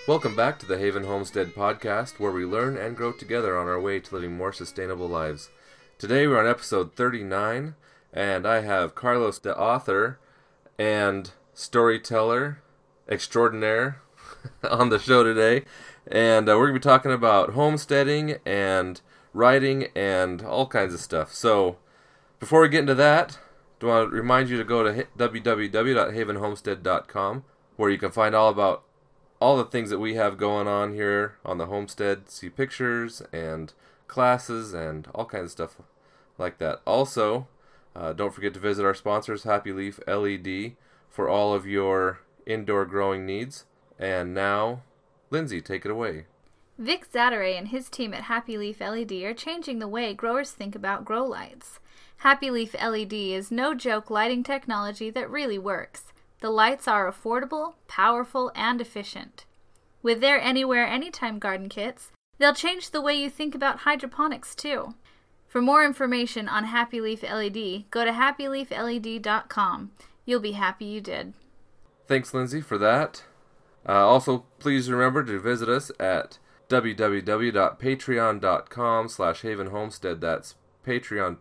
Welcome back to the Haven Homestead Podcast, where we learn and grow together on our way to living more sustainable lives. Today we're on episode 39, and I have Carlos, the author and storyteller extraordinaire, on the show today. And we're going to be talking about homesteading and writing and all kinds of stuff. So, before we get into that, I want to remind you to go to www.havenhomestead.com, where you can find all about all the things that we have going on here on the homestead. See pictures and classes and all kinds of stuff like that. Also, don't forget to visit our sponsors, Happy Leaf LED, for all of your indoor growing needs. And now, Lindsay, take it away. Vic Zaderay and his team at Happy Leaf LED are changing the way growers think about grow lights. Happy Leaf LED is no-joke lighting technology that really works. The lights are affordable, powerful, and efficient. With their Anywhere, Anytime garden kits, they'll change the way you think about hydroponics, too. For more information on Happy Leaf LED, go to happyleafled.com. You'll be happy you did. Thanks, Lindsay, for that. Also, please remember to visit us at www.patreon.com/havenhomestead. That's Patreon,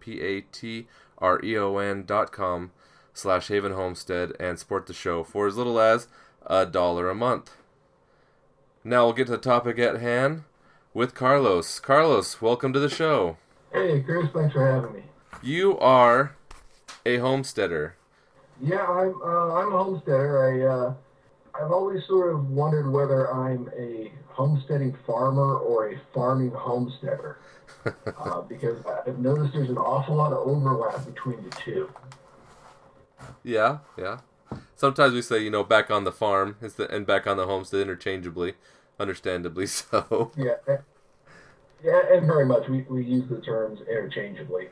patreon.com/havenhomestead, and support the show for as little as $1 a month. Now we'll get to the topic at hand with Carlos. Carlos, welcome to the show. Hey, Chris, thanks for having me. You are a homesteader. Yeah, I'm a homesteader. I've always sort of wondered whether I'm a homesteading farmer or a farming homesteader, because I've noticed there's an awful lot of overlap between the two. Yeah. Sometimes we say, back on the farm and back on the homestead interchangeably, understandably so. Yeah, and very much. We use the terms interchangeably.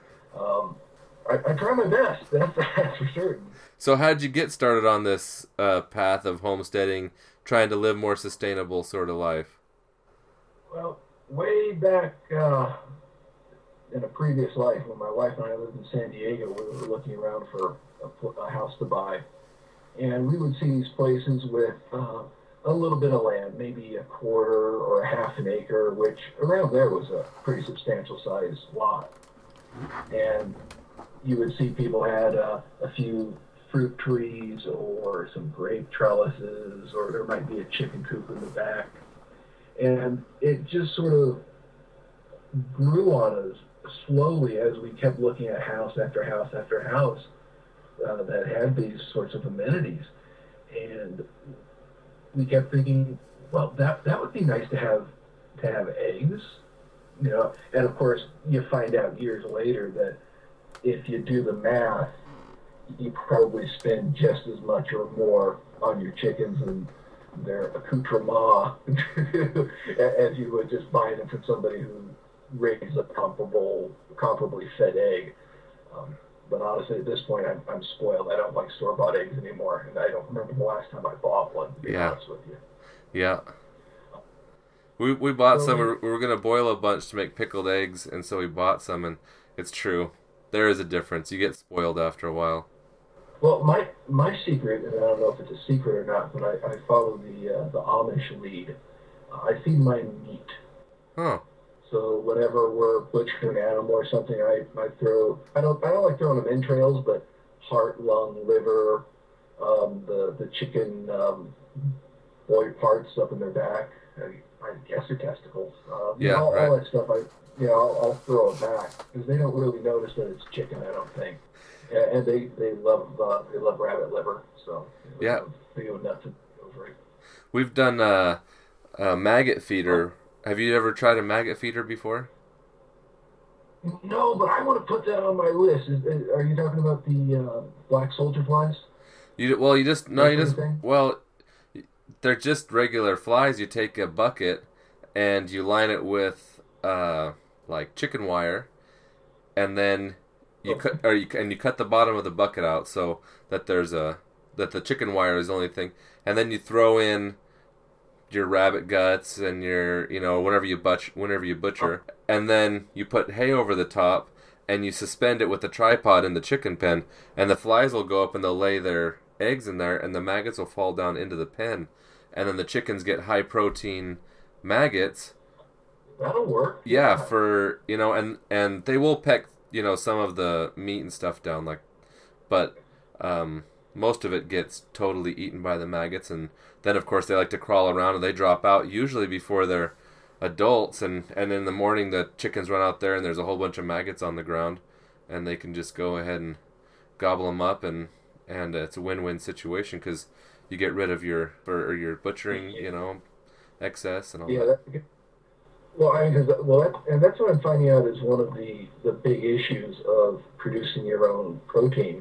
I try my best, that's for certain. So how did you get started on this path of homesteading, trying to live more sustainable sort of life? Well, way back in a previous life, when my wife and I lived in San Diego, we were looking around for a house to buy. And we would see these places with a little bit of land, maybe a quarter or a half an acre, which around there was a pretty substantial sized lot. And you would see people had a few fruit trees or some grape trellises, or there might be a chicken coop in the back. And it just sort of grew on us slowly as we kept looking at house after house after house that had these sorts of amenities. And we kept thinking, well, that would be nice to have eggs, And of course, you find out years later that if you do the math, you probably spend just as much or more on your chickens and their accoutrement as you would just buying them from somebody who raised a comparably fed egg. But honestly, at this point, I'm spoiled. I don't like store-bought eggs anymore, and I don't remember the last time I bought one, to be honest with you. Yeah. We bought some. We were going to boil a bunch to make pickled eggs, and so we bought some, and it's true. There is a difference. You get spoiled after a while. Well, my secret, and I don't know if it's a secret or not, but I follow the Amish lead. I feed mine meat. Huh. So whenever we're butchering an animal or something, I throw. I don't like throwing them entrails, but heart, lung, liver, the chicken boy parts up in their back. I guess their testicles. All that stuff. I'll throw it back because they don't really notice that it's chicken. I don't think. And they love rabbit liver. So yeah, they go nuts over it. We've done a maggot feeder. Have you ever tried a maggot feeder before? No, but I want to put that on my list. Are you talking about the black soldier flies? They're just regular flies. You take a bucket and you line it with like chicken wire, and then you cut the bottom of the bucket out so that the chicken wire is the only thing, and then you throw in your rabbit guts and your whenever you butcher, and then you put hay over the top and you suspend it with a tripod in the chicken pen, and the flies will go up and they'll lay their eggs in there, and the maggots will fall down into the pen. and then the chickens get high protein maggots. That'll work. Yeah, for and they will peck some of the meat and stuff down, but most of it gets totally eaten by the maggots, and then of course they like to crawl around and they drop out usually before they're adults, and in the morning the chickens run out there and there's a whole bunch of maggots on the ground, and they can just go ahead and gobble them up, and it's a win-win situation because you get rid of your butchering excess and all that. And that's what I'm finding out is one of the big issues of producing your own protein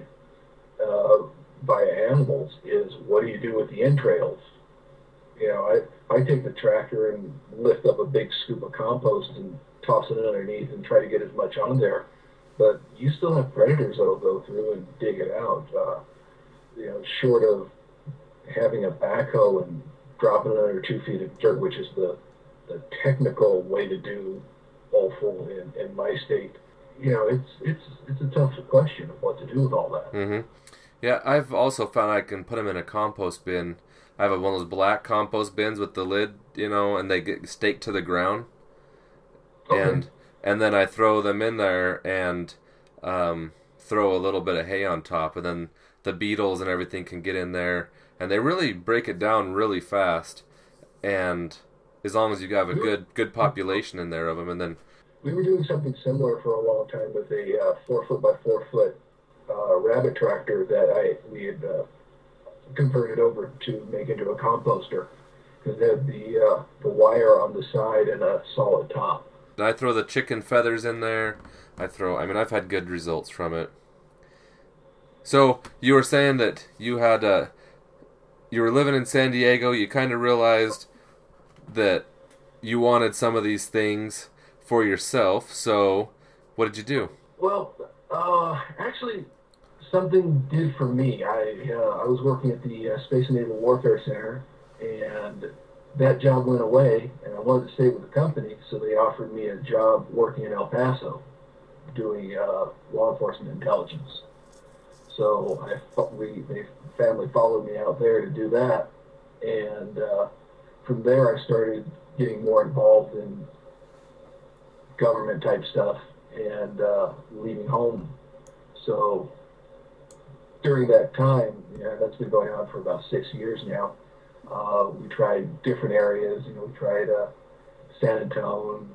via animals is what do you do with the entrails? I take the tractor and lift up a big scoop of compost and toss it underneath and try to get as much on there, but you still have predators that'll go through and dig it out. Short of having a backhoe and dropping it under 2 feet of dirt, which is the technical way to do offal in my state. It's a tough question of what to do with all that. Mm-hmm. Yeah, I've also found I can put them in a compost bin. I have one of those black compost bins with the lid, and they get staked to the ground. Okay. And then I throw them in there and throw a little bit of hay on top, and then the beetles and everything can get in there, and they really break it down really fast. And as long as you have a good population in there of them, and then we were doing something similar for a long time with a 4 foot by 4 foot rabbit tractor that we had converted over to make into a composter because it had the wire on the side and a solid top. I throw the chicken feathers in there. I've had good results from it. So you were saying that you were living in San Diego. You kind of realized that you wanted some of these things for yourself. So what did you do? Well, actually, something did for me. I was working at the Space and Naval Warfare Center, and that job went away, and I wanted to stay with the company, so they offered me a job working in El Paso, doing law enforcement intelligence. So the family followed me out there to do that, and from there I started getting more involved in government type stuff and leaving home. So during that time, that's been going on for about 6 years now. We tried different areas. We tried San Antonio,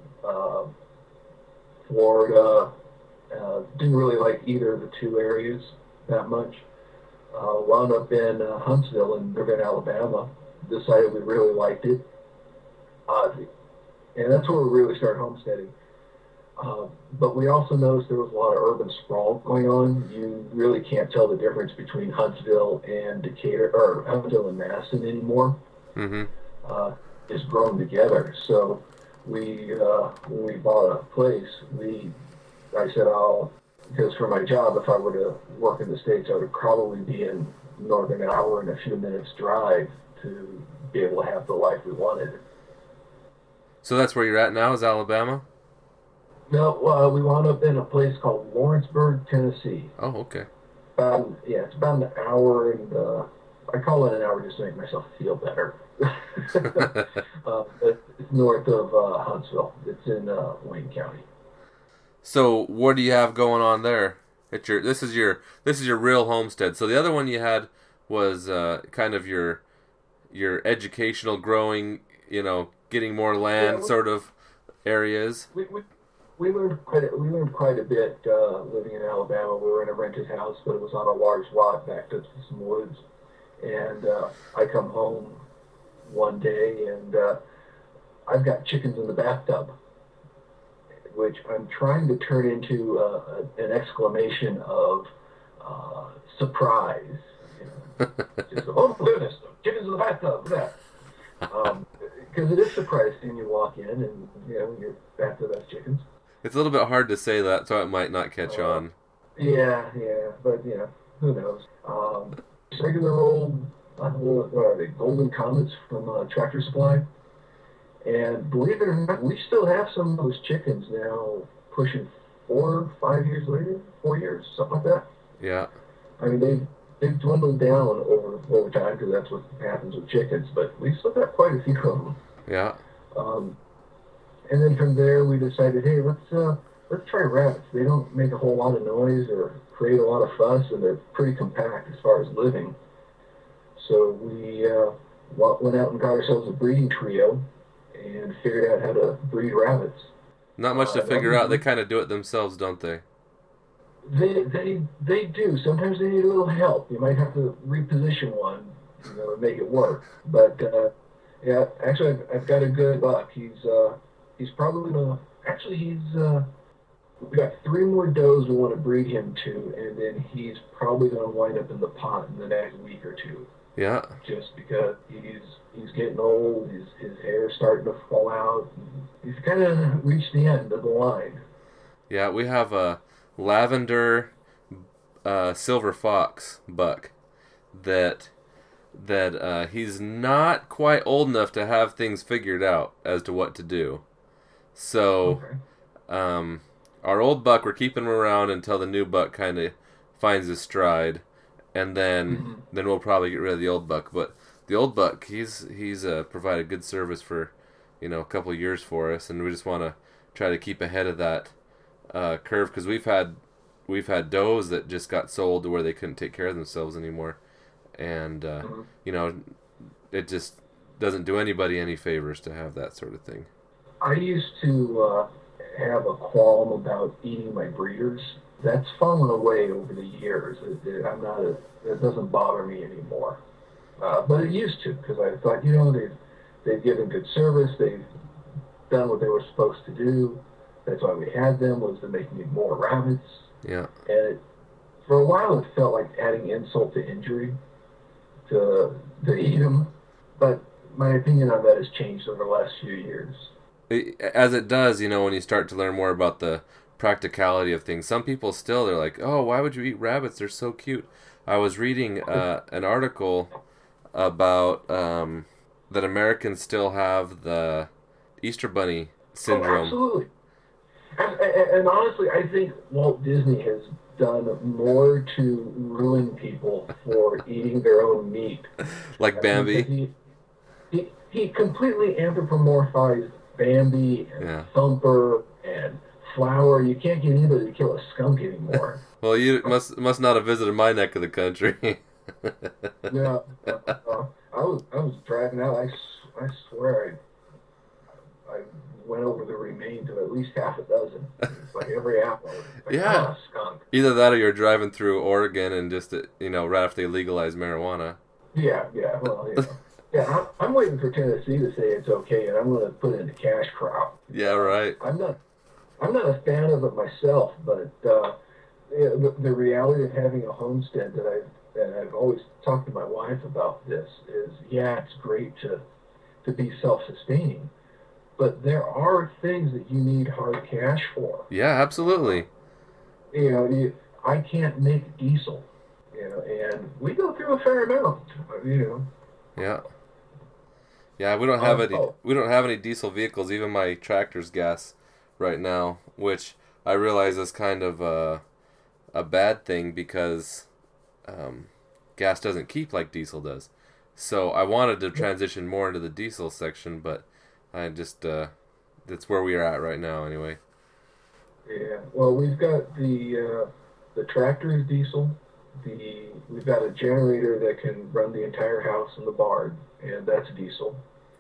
Florida. Didn't really like either of the two areas that much. Wound up in Huntsville in Northern Alabama. Decided we really liked it. And that's where we really started homesteading. But we also noticed there was a lot of urban sprawl going on. You really can't tell the difference between Huntsville and Decatur, or Huntsville and Madison anymore. Mm-hmm. It's grown together. So when we bought a place, I said, because for my job, if I were to work in the States, I would probably be in northern hour and a few minutes drive to be able to have the life we wanted. So that's where you're at now, is Alabama? No, we wound up in a place called Lawrenceburg, Tennessee. Oh, okay. It's about an hour, and I call it an hour just to make myself feel better. It's north of Huntsville. It's in Wayne County. So what do you have going on there? This is your real homestead. So the other one you had was kind of your educational growing, getting more land sort of areas. We learned quite a bit living in Alabama. We were in a rented house, but it was on a large lot backed up to some woods. And I come home one day, and I've got chickens in the bathtub, which I'm trying to turn into an exclamation of surprise. Just, oh, goodness, chickens in the bathtub, look at that. Because it is surprising you walk in and, your bathtub has chickens. It's a little bit hard to say that, so it might not catch on. Yeah, but, who knows. Regular old, what are they, Golden Comets from Tractor Supply. And believe it or not, we still have some of those chickens now pushing 4 or 5 years later, 4 years, something like that. Yeah. I mean, they've dwindled down over time because that's what happens with chickens. But we still got quite a few of them. Yeah. And then from there, we decided, hey, let's try rabbits. They don't make a whole lot of noise or create a lot of fuss, and they're pretty compact as far as living. So we went out and got ourselves a breeding trio and figured out how to breed rabbits. Not much to figure out. They kind of do it themselves, don't they? They do. Sometimes they need a little help. You might have to reposition one, to make it work. But yeah, actually, I've got a good buck. He's probably gonna. Actually, we got 3 more does we want to breed him to, and then he's probably gonna wind up in the pot in the next week or two. Yeah. Just because he's getting old, his hair's starting to fall out. He's kind of reached the end of the line. Yeah, we have a lavender silver fox buck that he's not quite old enough to have things figured out as to what to do. So, Okay. Our old buck, we're keeping him around until the new buck kind of finds his stride, and then we'll probably get rid of the old buck. But the old buck, he's provided good service for a couple of years for us, and we just want to try to keep ahead of that curve because we've had does that just got sold to where they couldn't take care of themselves anymore, and it just doesn't do anybody any favors to have that sort of thing. I used to have a qualm about eating my breeders. That's fallen away over the years. It doesn't bother me anymore. But it used to, because I thought, they've given good service. They've done what they were supposed to do. That's why we had them, was to make me more rabbits. Yeah. And for a while, it felt like adding insult to injury to eat them. But my opinion on that has changed over the last few years. As it does, when you start to learn more about the practicality of things. Some people still, they're like, oh, why would you eat rabbits? They're so cute. I was reading an article about that Americans still have the Easter Bunny syndrome. Oh, absolutely. And honestly, I think Walt Disney has done more to ruin people for eating their own meat. Like Bambi? He completely anthropomorphized Bambi and Thumper and Flower. You can't get anybody to kill a skunk anymore. Well, you must not have visited my neck of the country. Yeah, I was driving out. I swear I went over the remains of at least half a dozen. It's like every apple. Like, yeah, skunk. Either that or you're driving through Oregon and just right after they legalized marijuana. Yeah. Well, yeah. I'm waiting for Tennessee to say it's okay, and I'm going to put it in the cash crop. Yeah, right. I'm not a fan of it myself, but the reality of having a homestead that I've always talked to my wife about this is, it's great to be self-sustaining, but there are things that you need hard cash for. Yeah, absolutely. I can't make diesel, and we go through a fair amount, Yeah. Yeah, we don't have any diesel vehicles. Even my tractor's gas right now, which I realize is kind of a bad thing because gas doesn't keep like diesel does. So I wanted to transition more into the diesel section, but I just that's where we are at right now anyway. Yeah. Well, we've got the tractor is diesel. We've got a generator that can run the entire house and the barn, and that's diesel.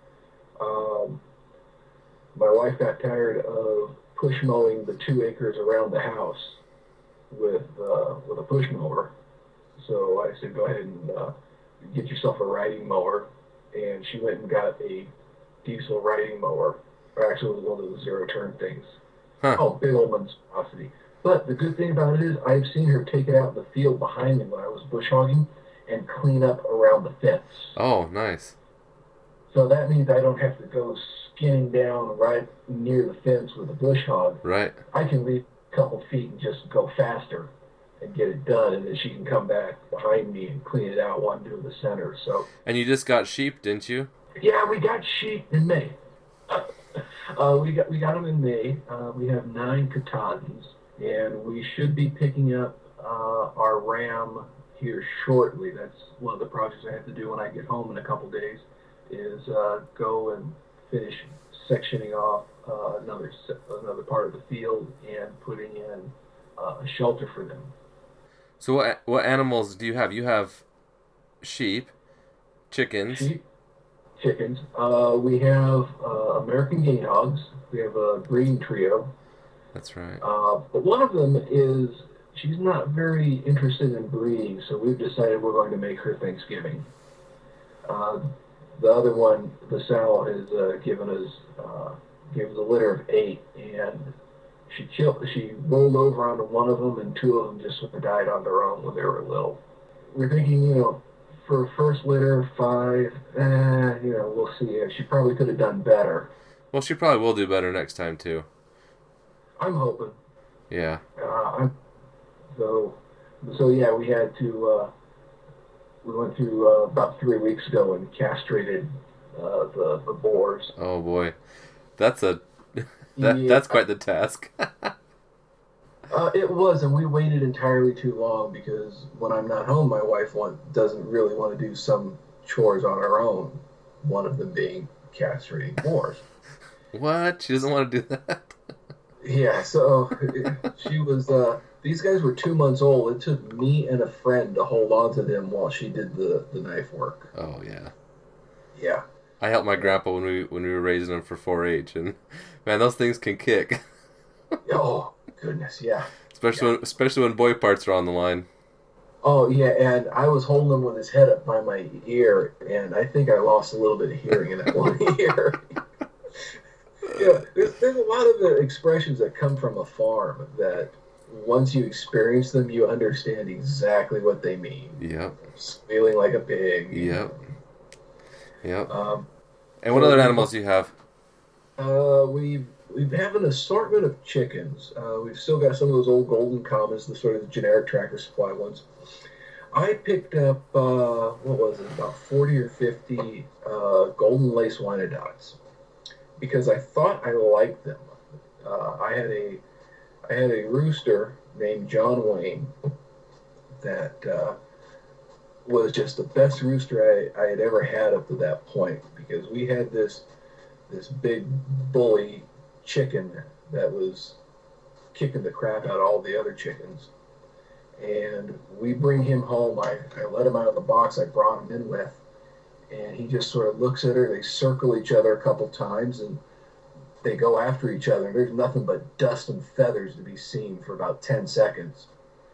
My wife got tired of push mowing the 2 acres around the house with a push mower, so I said, go ahead and get yourself a riding mower, and she went and got a diesel riding mower, or actually it was one of those zero-turn things. Huh. Oh, big old monstrosity. But the good thing about it is I've seen her take it out in the field behind me when I was bush hogging and clean up around the fence. Oh, nice. So that means I don't have to go skinning down right near the fence with a bush hog. Right. I can leave a couple feet and just go faster and get it done, and then she can come back behind me and clean it out while I'm doing the center. So. And you just got sheep, didn't you? Yeah, we got sheep in May. We got them in May. We have 9 Katahdins, and we should be picking up our ram here shortly. That's one of the projects I have to do when I get home in a couple days, is go and finish sectioning off another part of the field and putting in a shelter for them. So what animals do you have? You have sheep, chickens. Sheep, chickens. We have American Game Hogs. We have a breeding trio. That's right. But one of them she's not very interested in breeding, so we've decided we're going to make her Thanksgiving. The other one, the sow, has gave us a litter of 8, and she rolled over onto one of them, and 2 of them just sort of died on their own when they were little. We're thinking, for first litter, 5, we'll see. She probably could have done better. Well, she probably will do better next time, too. I'm hoping. Yeah. So yeah, we had to, we went through about 3 weeks ago and castrated the boars. Oh, boy. That's that's quite the task. It was, and we waited entirely too long because when I'm not home, my wife doesn't really want to do some chores on her own, one of them being castrating boars. What? She doesn't want to do that? Yeah, so she was, these guys were 2 months old. It took me and a friend to hold on to them while she did the knife work. Oh, yeah. Yeah. I helped my grandpa when we were raising them for 4-H, and man, those things can kick. Oh, goodness, yeah. Especially when boy parts are on the line. Oh, yeah, and I was holding him with his head up by my ear, and I think I lost a little bit of hearing in that one ear. Yeah, there's a lot of expressions that come from a farm that once you experience them, you understand exactly what they mean. Yep. Squealing like a pig. Yep. And what other animals do you have? We have an assortment of chickens. We've still got some of those old Golden Commons, the sort of generic Tractor Supply ones. I picked up, about 40 or 50 Golden Lace Wyandottes because I thought I liked them. I had a rooster named John Wayne that was just the best rooster I had ever had up to that point, because we had this big bully chicken that was kicking the crap out of all the other chickens. And we bring him home. I let him out of the box I brought him in with, and he just sort of looks at her. They circle each other a couple times, and they go after each other. There's nothing but dust and feathers to be seen for about 10 seconds.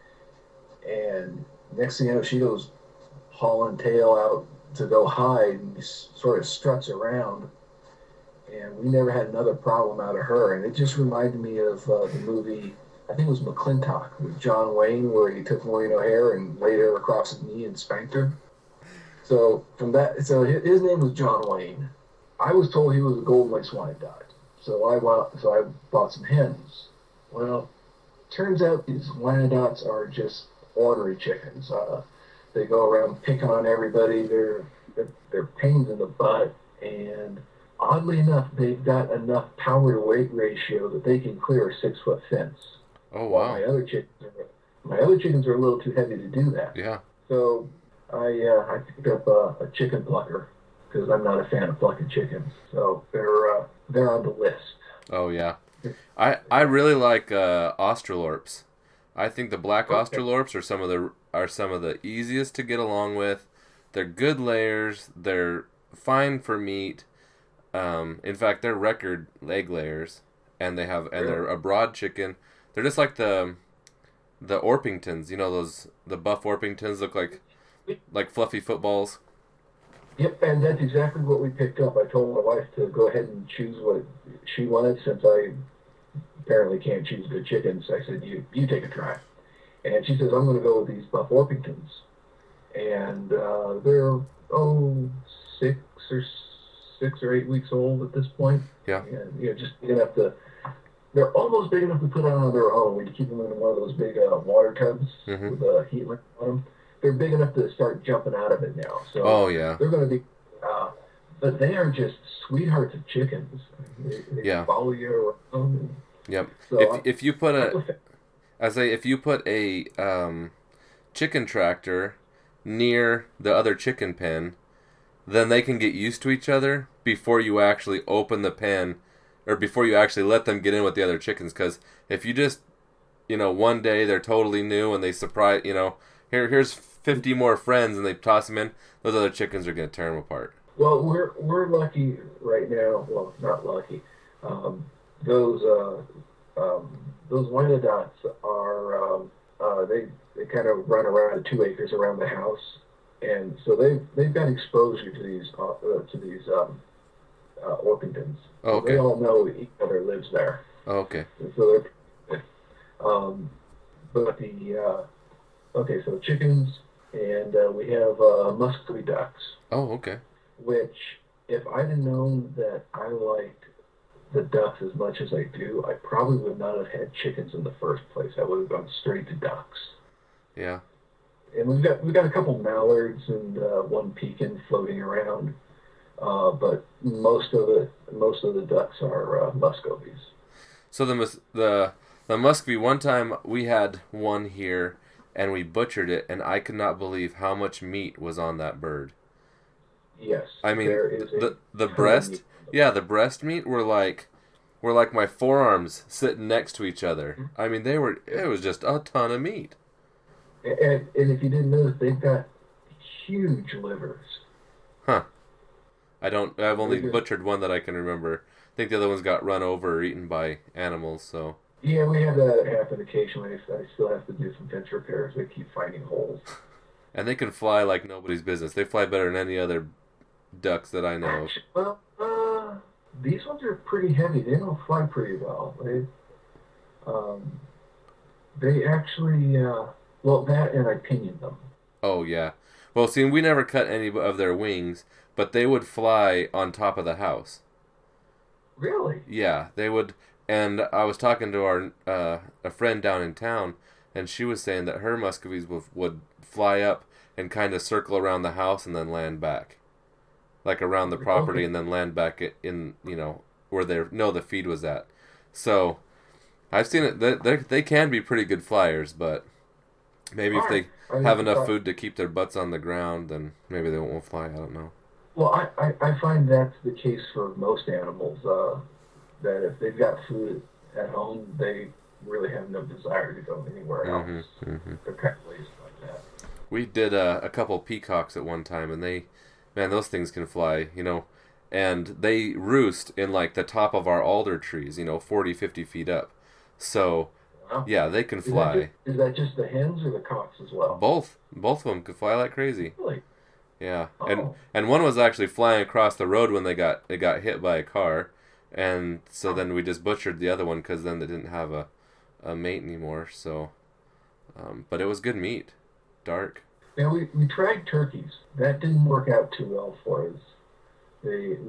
And next thing you know, she goes hauling tail out to go hide, and sort of struts around. And we never had another problem out of her. And it just reminded me of the movie, I think it was McClintock, with John Wayne, where he took Maureen O'Hare and laid her across his knee and spanked her. So his name was John Wayne. I was told he was a Golden Lace Wyandotte. So I bought some hens. Well, turns out these Wyandottes are just ornery chickens. They go around picking on everybody. They're pains in the butt, and oddly enough, they've got enough power to weight ratio that they can clear a 6-foot fence. Oh wow! My other chickens are a little too heavy to do that. Yeah. So I picked up a chicken plucker because I'm not a fan of plucking chickens. So they're on the list. Oh yeah. I really like Australorps. I think the black Australorps are some of the easiest to get along with. They're good layers. They're fine for meat. In fact, they're record egg layers, and they're a broad chicken. They're just like the Orpingtons. You know, the buff Orpingtons look like fluffy footballs. Yep, and that's exactly what we picked up. I told my wife to go ahead and choose what she wanted, since I apparently can't choose good chickens. I said, you take a try. And she says, I'm going to go with these buff Orpingtons. And they're, 6 or 8 weeks old at this point. Yeah. And, just big enough they're almost big enough to put on their own. We keep them in one of those big water tubs with a heat lamp on them. They're big enough to start jumping out of it now. So oh, yeah. They're going to be, but they are just sweethearts of chickens. They follow you around. Yep. So if you put a chicken tractor near the other chicken pen, then they can get used to each other before you actually open the pen, or before you actually let them get in with the other chickens. Because if you just, one day they're totally new and they surprise, here's 50 more friends and they toss them in, those other chickens are going to tear them apart. Well, we're lucky right now. Well, not lucky. Those Wyandottes are they kind of run around 2 acres around the house, and so they've got exposure to these Orpingtons. Oh, okay. They all know each other lives there. Oh, okay. And so they're okay. So chickens, and we have Muscovy ducks. Oh, okay. Which, if I'd have known that I liked the ducks as much as I do, I probably would not have had chickens in the first place. I would have gone straight to ducks. Yeah. And we've got a couple mallards and one pekin floating around, but most of the ducks are Muscovies. So the Muscovy, one time we had one here and we butchered it, and I could not believe how much meat was on that bird. Yes. I mean, the breast, the breast meat were like my forearms sitting next to each other. I mean, it was just a ton of meat. And if you didn't notice, they've got huge livers. Huh. I've only butchered one that I can remember. I think the other ones got run over or eaten by animals, so. Yeah, we have that happen occasionally. I still have to do some fence repairs. They keep finding holes. And they can fly like nobody's business. They fly better than any other ducks that I know. Well, these ones are pretty heavy. They don't fly pretty well. They actually, that and I pinioned them. Oh, yeah. Well, see, we never cut any of their wings, but they would fly on top of the house. Really? Yeah, they would. And I was talking to a friend down in town, and she was saying that her Muscovies would fly up and kind of circle around the house and then land back. Like around the property, and then land back in, where the feed was at. So, I've seen it. They can be pretty good flyers, but maybe if they have enough food to keep their butts on the ground, then maybe they won't fly. I don't know. Well, I find that's the case for most animals, that if they've got food at home, they really have no desire to go anywhere else. Mm-hmm. They're kind of lazy like that. We did a couple peacocks at one time, and those things can fly, and they roost in like the top of our alder trees, 40, 50 feet up. So, wow. Yeah, they can fly. Is that just the hens or the cocks as well? Both of them could fly like crazy. Really? Yeah, and one was actually flying across the road when they got hit by a car, and so then we just butchered the other one because then they didn't have a mate anymore. So, but it was good meat, dark. Now we tried turkeys. That didn't work out too well for us. We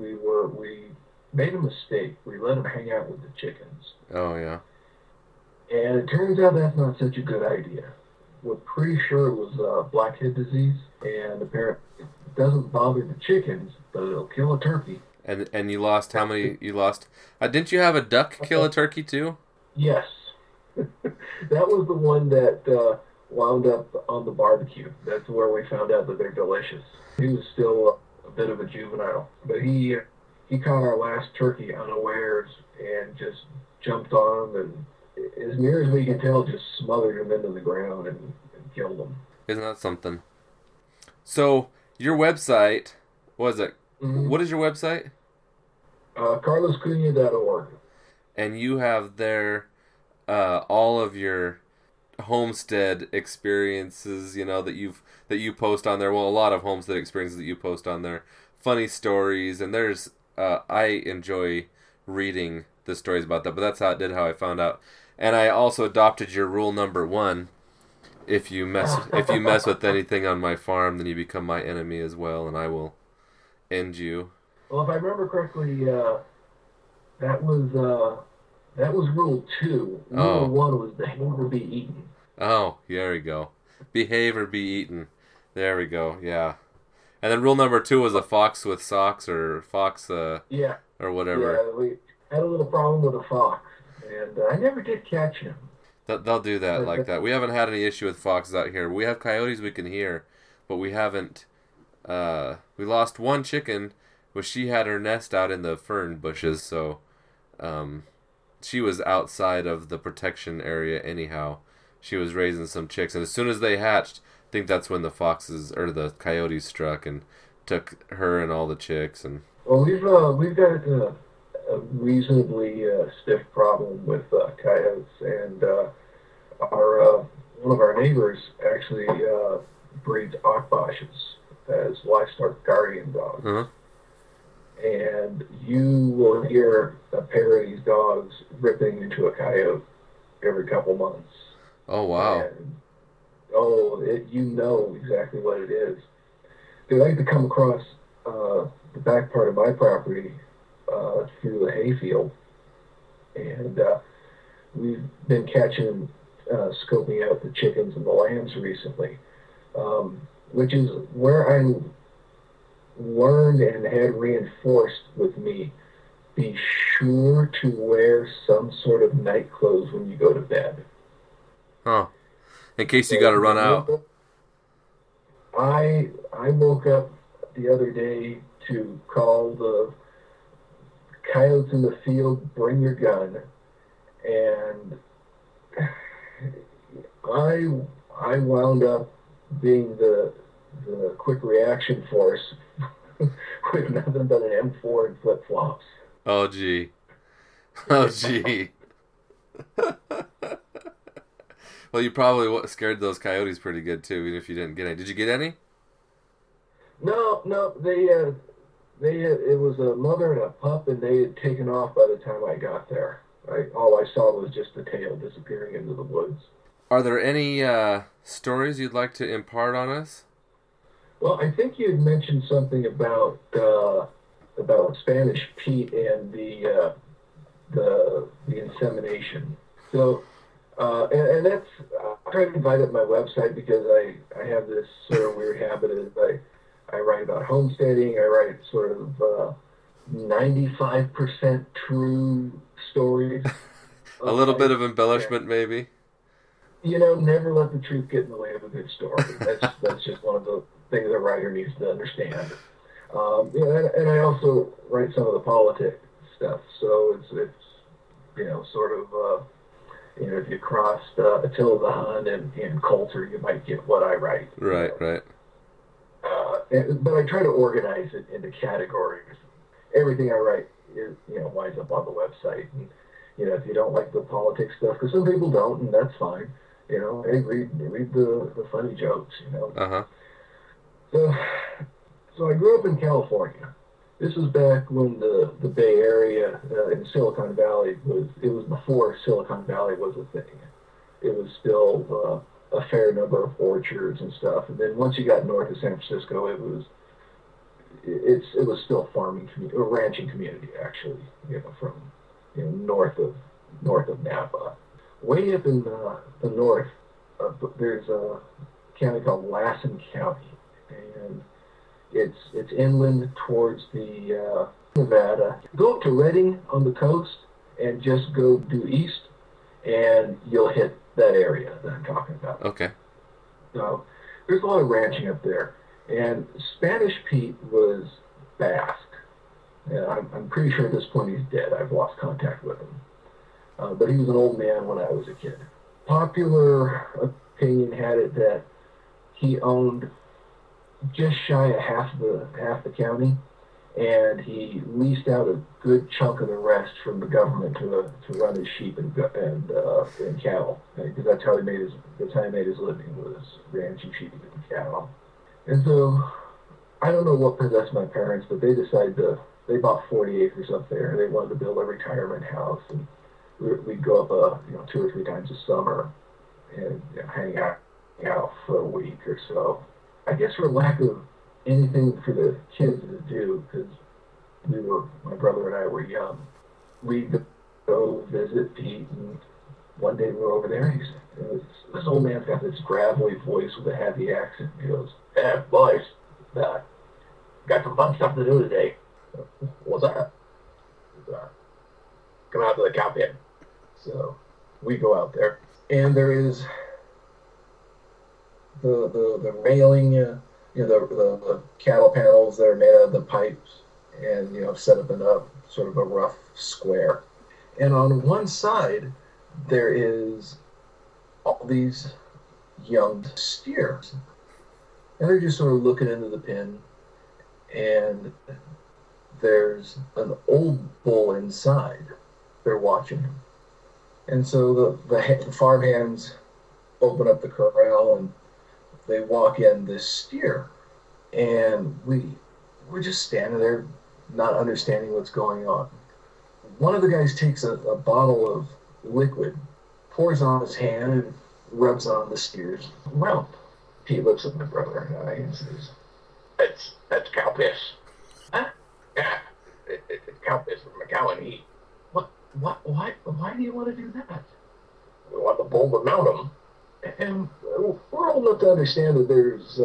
made a mistake. We let them hang out with the chickens. Oh yeah. And it turns out that's not such a good idea. We're pretty sure it was blackhead disease, and apparently it doesn't bother the chickens, but it'll kill a turkey. And you lost how many? You lost? Didn't you have a duck kill a turkey too? Yes. That was the one that wound up on the barbecue. That's where we found out that they're delicious. He was still a bit of a juvenile, but he caught our last turkey unawares and just jumped on him, and as near as we can tell, just smothered him into the ground and killed him. Isn't that something? So your website, what is it? Mm-hmm. What is your website? CarlosCunha.org. And you have there all of your homestead experiences, that you post on there. Well, a lot of homestead experiences that you post on there. Funny stories, and there's I enjoy reading the stories about that, but that's how I found out. And I also adopted your rule number 1. If you mess with anything on my farm, then you become my enemy as well, and I will end you. Well, if I remember correctly, that was rule 2. Rule 1 was behave or be eaten. Oh, there we go. Behave or be eaten. There we go. Yeah. And then rule number 2 was a fox with socks, or fox or whatever. Yeah, we had a little problem with a fox, and I never did catch him. They'll do that like But that. We haven't had any issue with foxes out here. We have coyotes we can hear, but we haven't. We lost one chicken, but she had her nest out in the fern bushes, so she was outside of the protection area anyhow. She was raising some chicks, and as soon as they hatched, I think that's when the foxes or the coyotes struck and took her and all the chicks. And well, we've got a reasonably stiff problem with coyotes, and our one of our neighbors actually breeds Akbashes as livestock guardian dogs. uh-huh. And you will hear a pair of these dogs ripping into a coyote every couple months. Oh wow! And, you know exactly what it is. They like to come across the back part of my property through the hayfield, and we've been catching, scoping out the chickens and the lambs recently, which is where I learned and had reinforced with me, be sure to wear some sort of night clothes when you go to bed. Huh. In case you got to run out. I woke up the other day to call the coyotes in the field, bring your gun, and I wound up being the quick reaction force with nothing but an M4 and flip-flops. Oh gee. Oh gee. Well, you probably scared those coyotes pretty good too, even if you didn't get any. Did you get any? No, it was a mother and a pup, and they had taken off by the time I got there. All I saw was just the tail disappearing into the woods. Are there any stories you'd like to impart on us? Well, I think you had mentioned something about Spanish Pete and the insemination. So, and that's I try to invite up my website because I have this sort of weird habit of I write about homesteading. I write sort of 95% true stories. A little bit of embellishment, maybe. You know, never let the truth get in the way of a good story. That's just one of the things a writer needs to understand. And I also write some of the politics stuff. So it's sort of if you crossed Attila the Hun and Coulter, you might get what I write. Right. But I try to organize it into categories. Everything I write is winds up on the website. And if you don't like the politics stuff, because some people don't, and that's fine. Hey, read the funny jokes. Uh-huh. So I grew up in California. This was back when the Bay Area in Silicon Valley was before Silicon Valley was a thing. It was still a fair number of orchards and stuff. And then once you got north of San Francisco, it was still farming community, or ranching community actually. From north of Napa. Way up in the north, there's a county called Lassen County, and it's inland towards the Nevada. Go up to Redding on the coast and just go due east, and you'll hit that area that I'm talking about. Okay. So there's a lot of ranching up there, and Spanish Pete was Basque. I'm pretty sure at this point he's dead. I've lost contact with him. But he was an old man when I was a kid. Popular opinion had it that he owned just shy of half the county, and he leased out a good chunk of the rest from the government to run his sheep and cattle, because that's how he made his living, was ranching sheep and cattle. And so I don't know what possessed my parents, but they decided they bought 40 acres up there. They wanted to build a retirement house, and we'd go up 2 or 3 times a summer and hang out for a week or so. I guess for lack of anything for the kids to do, because my brother and I were young, we'd go visit Pete, and one day we were over there, and this old man's got this gravelly voice with a heavy accent. He goes, "Hey, boys, got some fun stuff to do today." "What's that?" "Come out to the cow pen." So we go out there, And there is the railing, the cattle panels that are made out of the pipes, and set up in a sort of a rough square. And on one side, there is all these young steers, and they're just sort of looking into the pen. And there's an old bull inside. They're watching him. And so the farm hands open up the corral and they walk in this steer. And we're just standing there not understanding what's going on. One of the guys takes a bottle of liquid, pours on his hand, and rubs on the steer's rump. He looks at my brother and I and says, That's cow piss. Huh? Yeah, it's cow piss from a cow and heat. Why do you want to do that? We want the bull to mount him. And we're old enough to understand that there's,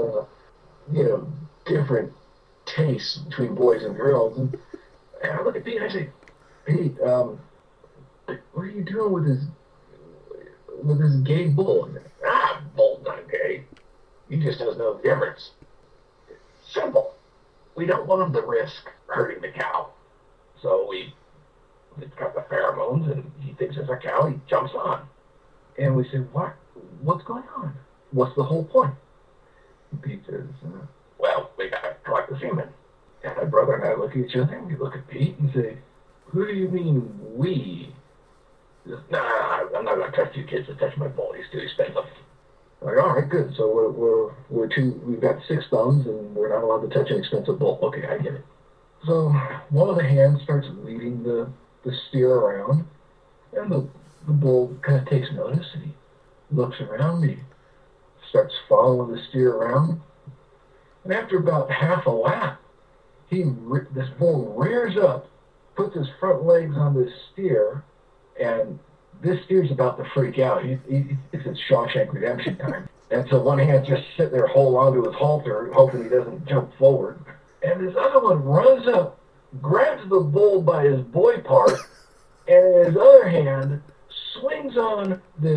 different tastes between boys and girls. And I look at Pete and I say, Pete, what are you doing with this gay bull? Bull's not gay. He just doesn't know the difference. Simple. We don't want him to risk hurting the cow. So we got the pheromones, and he thinks it's a cow, he jumps on. And we say, what's going on? What's the whole point? And Pete says, well, we gotta collect the semen. And my brother and I look at each other, and we look at Pete and say, who do you mean, we? He says, nah, I'm not gonna trust you kids to touch my bull, he's too expensive. I'm like, all right, good. So we've got 6 thumbs, and we're not allowed to touch an expensive bull. Okay, I get it. So one of the hands starts leading the steer around, and the bull kind of takes notice, and he looks around, he starts following the steer around, and after about half a lap, this bull rears up, puts his front legs on this steer, and this steer's about to freak out. He thinks it's Shawshank Redemption time. And so one hand just sitting there holding onto his halter, hoping he doesn't jump forward. And this other one runs up, grabs the bull by his boy part, and in his other hand swings on this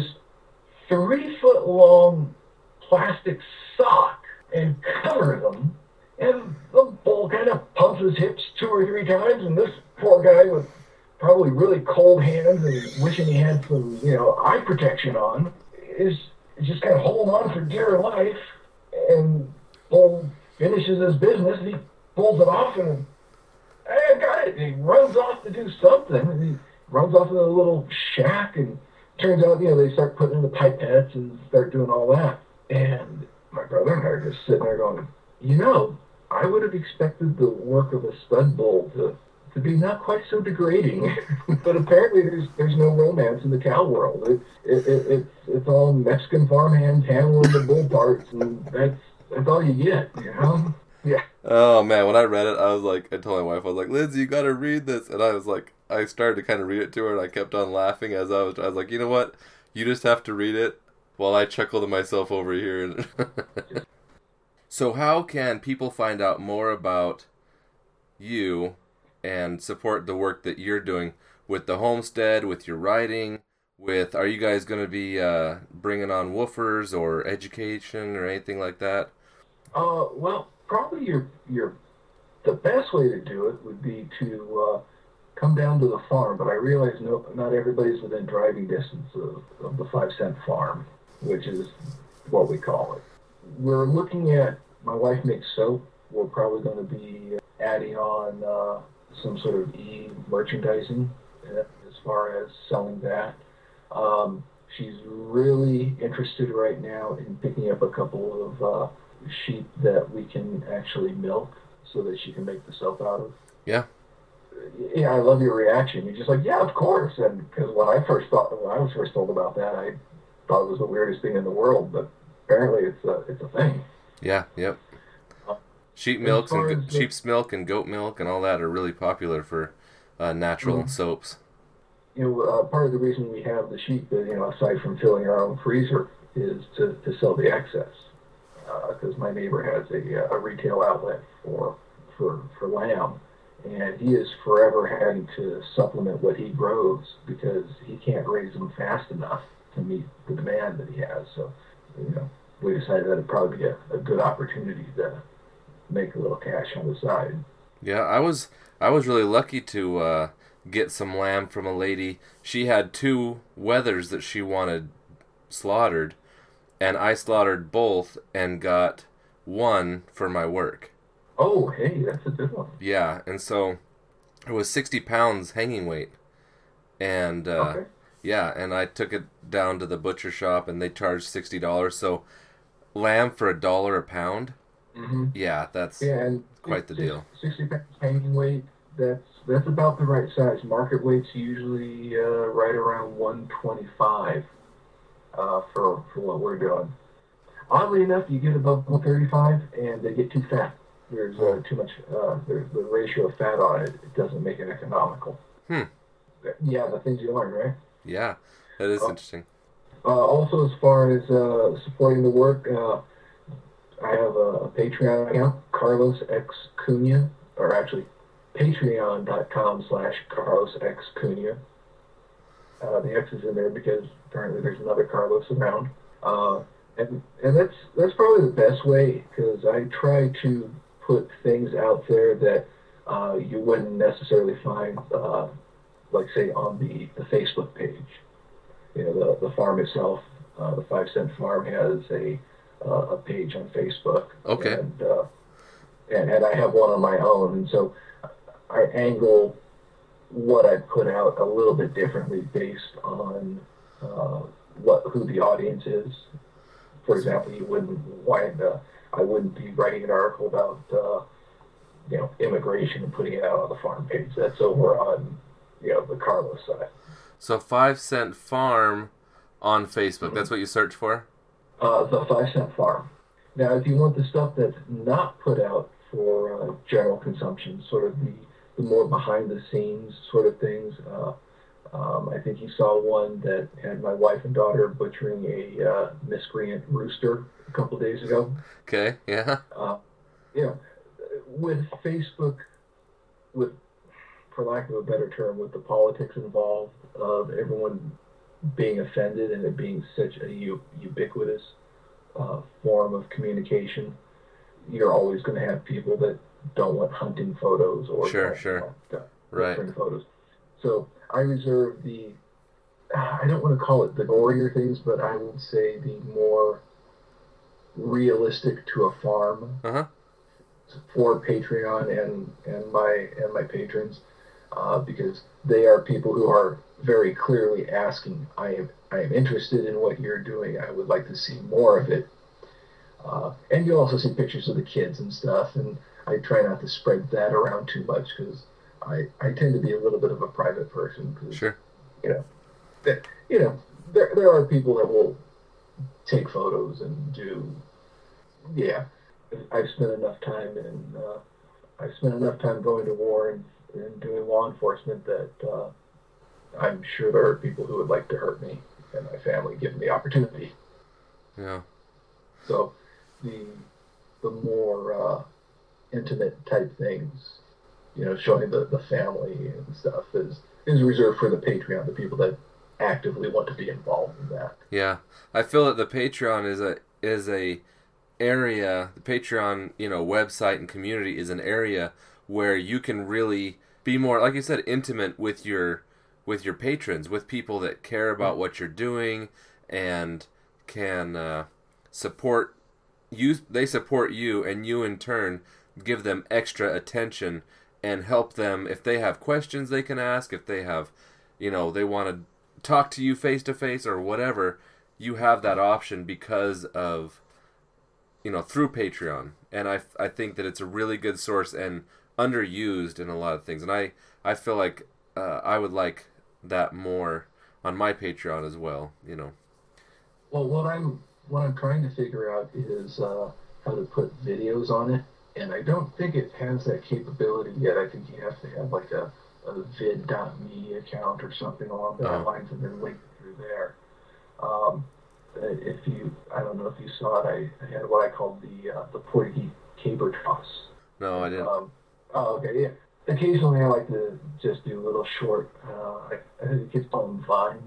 3-foot-long plastic sock and covers him. And the bull kind of pumps his hips 2 or 3 times, and this poor guy with probably really cold hands and wishing he had some, eye protection on, is just kind of holding on for dear life. And bull finishes his business, and he pulls it off, and I got it. And he runs off to do something. And he runs off to a little shack, and turns out, they start putting in the pipettes and start doing all that. And my brother and I are just sitting there going, I would have expected the work of a stud bull to be not quite so degrading, but apparently there's no romance in the cow world. It's all Mexican farmhands handling the bull parts, and that's all you get, Yeah. Oh man, when I read it, I told my wife, I was like, Lindsay, you gotta read this, and I started to kind of read it to her, and I kept on laughing as I was like, you know what, you just have to read it, while I chuckle to myself over here. So how can people find out more about you and support the work that you're doing with the homestead, with your writing, are you guys going to be bringing on woofers or education or anything like that? Well, probably the best way to do it would be to come down to the farm, but I realize not everybody's within driving distance of the 5 Cent Farm, which is what we call it. We're looking at, my wife makes soap. We're probably going to be adding on some sort of e-merchandising as far as selling that. She's really interested right now in picking up a couple of sheep that we can actually milk so that she can make the soap out of. Yeah. Yeah, I love your reaction. You're just like, yeah, of course. And because when I was first told about that, I thought it was the weirdest thing in the world, but apparently it's a thing. Yeah, yep. Sheep's milk and goat milk and all that are really popular for natural soaps. Part of the reason we have the sheep, aside from filling our own freezer, is to sell the excess. Because my neighbor has a retail outlet for lamb, and he is forever having to supplement what he grows because he can't raise them fast enough to meet the demand that he has. So, we decided that it'd probably be a good opportunity to make a little cash on the side. Yeah, I was really lucky to get some lamb from a lady. She had 2 wethers that she wanted slaughtered, and I slaughtered both and got 1 for my work. Oh, hey, that's a good one. Yeah, and so it was 60 pounds hanging weight. And Okay. yeah, and I took it down to the butcher shop, and they charged $60. So lamb for $1 a pound. Mm-hmm. Yeah, that's and quite the deal. 60 pounds hanging weight, that's about the right size. Market weight's usually right around 125 for what we're doing. Oddly enough, you get above 135 and they get too fat. There's too much, the ratio of fat on it. It doesn't make it economical. Yeah, the things you learn, right? Yeah, that is interesting. Also, as far as supporting the work, I have a Patreon account, Carlos X Cunha, or actually patreon.com/Carlos X Cunha. The X is in there because apparently there's another Carlos around. And that's probably the best way, because I try to put things out there that you wouldn't necessarily find, like say on the Facebook page. The farm itself, the 5 Cent Farm has a page on Facebook. Okay. And I have one on my own, and so I angle what I put out a little bit differently based on who the audience is. For example, I wouldn't be writing an article about immigration and putting it out on the farm page. That's over on the Carlos side. So 5 Cent Farm on Facebook. That's what you search for? The 5 Cent Farm. Now, if you want the stuff that's not put out for general consumption, sort of the more behind-the-scenes sort of things, I think you saw one that had my wife and daughter butchering a miscreant rooster a couple days ago. Okay, yeah. With Facebook, for lack of a better term, with the politics involved of everyone being offended and it being such a ubiquitous form of communication, you're always going to have people that don't want hunting photos or right photos. So I reserve I don't want to call it the gorier things, but I would say the more realistic to a farm for Patreon and my patrons, because they are people who are very clearly asking, I am interested in what you're doing. I would like to see more of it. And you also see pictures of the kids and stuff, and I try not to spread that around too much because I tend to be a little bit of a private person. Sure. There are people that will take photos and do. Yeah, I've spent enough time going to war and doing law enforcement that I'm sure there are people who would like to hurt me and my family given the opportunity. Yeah. So the more intimate type things, showing the family and stuff is reserved for the Patreon, the people that actively want to be involved in that. Yeah, I feel that the Patreon is a area. The Patreon, website and community is an area where you can really be more, like you said, intimate with your patrons, with people that care about what you're doing and can support you. They support you, and you in turn give them extra attention and help them if they have questions they can ask, if they have, they want to talk to you face to face or whatever. You have that option because of, through Patreon. And I think that it's a really good source and underused in a lot of things. And I feel like I would like that more on my Patreon as well, Well, what I'm trying to figure out is how to put videos on it, and I don't think it has that capability yet. I think you have to have like a vid.me account or something along those lines, and then link through there. I don't know if you saw it, I had what I called the Portuguese caber toss. No, I didn't. Okay, yeah. Occasionally I like to just do little short, I think the kids call them vines.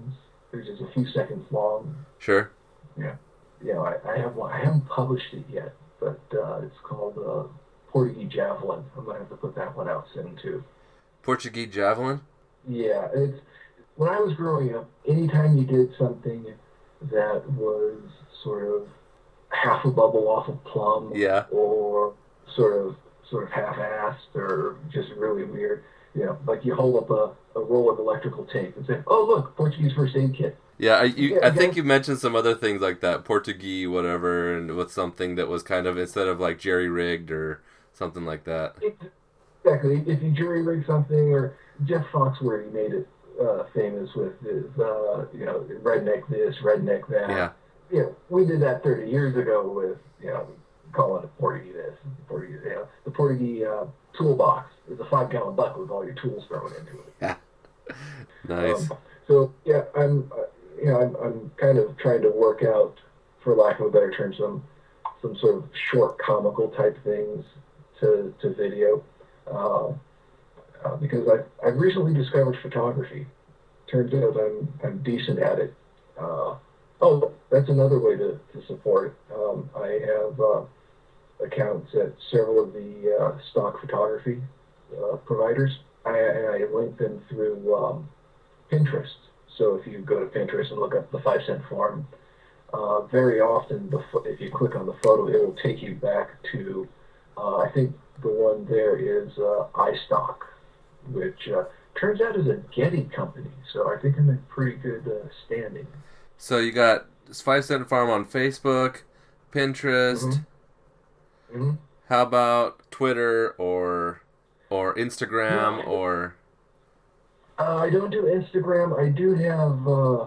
They're just a few seconds long. Sure. Yeah. I have one. I haven't published it yet, but it's called Portuguese Javelin. I'm going to have to put that one out soon, too. Portuguese Javelin? Yeah. When I was growing up, anytime you did something that was sort of half a bubble off of plum, yeah, or sort of half-assed, or just really weird, like you hold up a roll of electrical tape and say, "Oh, look, Portuguese first aid kit." Yeah, I think you mentioned some other things like that, Portuguese whatever, and with something that was kind of, instead of like jerry-rigged or something like that. Exactly. If you jerry-rig something, or Jeff Foxworthy made it famous with his, redneck this, redneck that. Yeah. We did that 30 years ago with, calling it Portuguese this, Portuguese, the Portuguese toolbox is a 5-gallon bucket with all your tools thrown into it. Yeah. Nice. So yeah, I'm kind of trying to work out, for lack of a better term, some sort of short comical type things to video, because I've recently discovered photography. Turns out I'm decent at it. That's another way to support it. I have accounts at several of the stock photography providers. I link them through Pinterest. So if you go to Pinterest and look up the 5-cent farm, very often if you click on the photo, it will take you back to, I think the one there is iStock, which turns out is a Getty company. So I think I'm in pretty good standing. So you got 5-cent farm on Facebook, Pinterest. Mm-hmm. Mm-hmm. How about Twitter or Instagram or? I don't do Instagram. I do have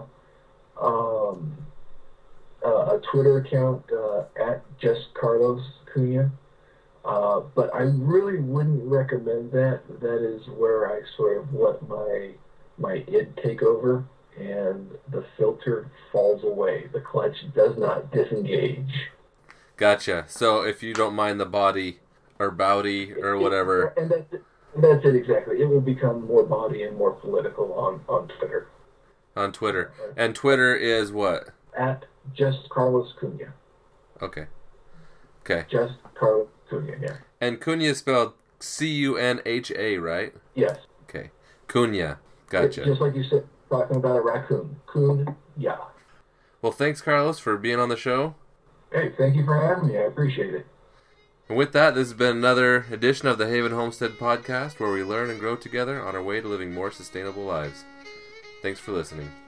a Twitter account at just Carlos Cunha, but I really wouldn't recommend that. That is where I sort of let my id take over, and the filter falls away. The clutch does not disengage. Gotcha. So if you don't mind the body or bowdy or whatever. And that's it exactly. It will become more body and more political on Twitter. On Twitter. And Twitter is what? At just Carlos Cunha. Okay. Just Carlos Cunha, yeah. And Cunha is spelled Cunha, right? Yes. Okay. Cunha. Gotcha. Just like you said, talking about a raccoon. Cunha. Well, thanks, Carlos, for being on the show. Hey, thank you for having me. I appreciate it. And with that, this has been another edition of the Haven Homestead Podcast, where we learn and grow together on our way to living more sustainable lives. Thanks for listening.